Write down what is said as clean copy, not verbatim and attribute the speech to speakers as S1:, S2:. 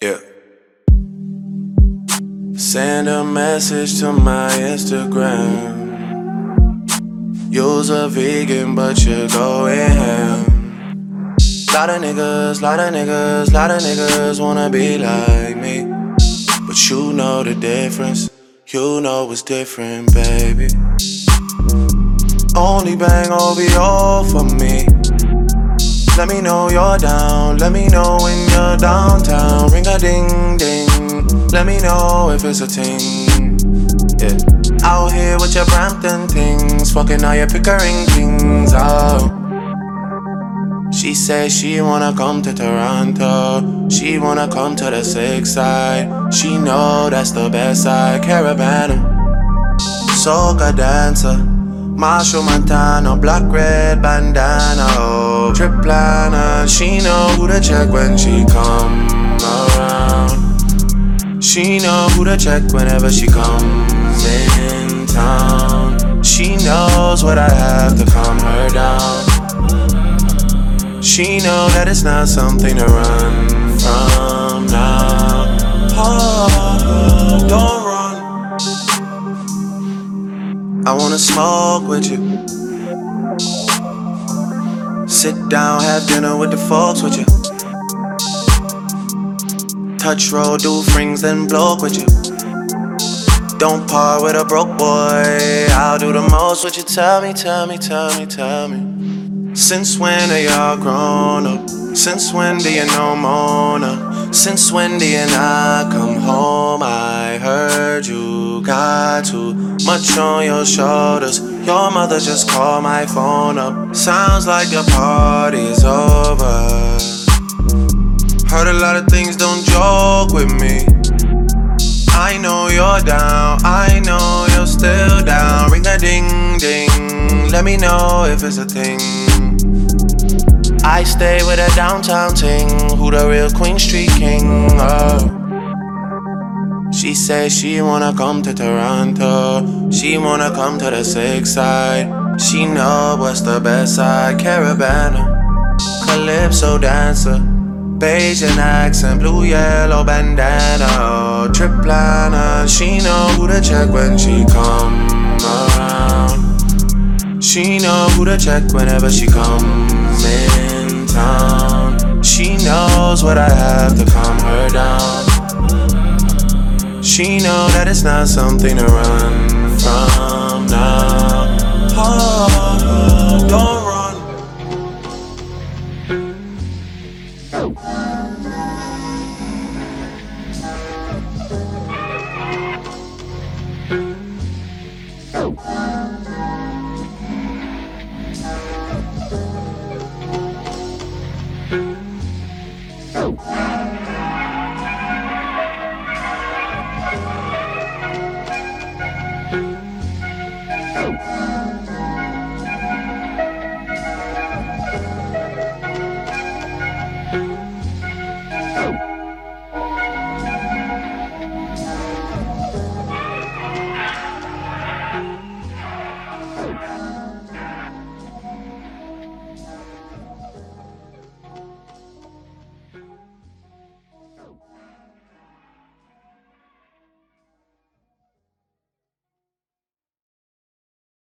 S1: Yeah. Send a message to my Instagram. You's a vegan, but you're going ham. Lot of niggas wanna be like me. But you know the difference. You know it's different, baby. Only bang OVO for me. Let me know you're down. Let me know when you're downtown. Ring a ding ding. Let me know if it's a ting. Yeah. Out here with your Brampton things. Fucking all your Pickering kings. Oh. She says she wanna come to Toronto. She wanna come to the 6 side. She know that's the best side. Caravana, soca dancer, Marshall Montana, black red bandana, oh, trip planner. She know who to check when she come around. She know who to check whenever she comes in town. She knows what I have to calm her down. She know that it's not something to run from now. Oh, don't run. I wanna smoke with you. Sit down, have dinner with the folks with you. Touch roll, do frings, then blow with you. Don't part with a broke boy. I'll do the most with you. Tell me. Since when are y'all grown up? Since when do you know Mona? Since when do you not come home? I heard you got too much on your shoulders. Your mother just called my phone up. Sounds like the party's over. Heard a lot of things, don't joke with me. I know you're down, I know you're still down. Ring a ding ding, let me know if it's a thing. I stay with a downtown ting. Who the real Queen Street King? Oh. She says she wanna come to Toronto. She wanna come to the 6 side. She know what's the best side. Caravana, calypso dancer, Bayesian accent, blue yellow bandana, oh, trip planner. She know who to check when she come around. She know who to check whenever she comes in town. She knows what I have to calm her down. She know that it's not something to run from now. Oh.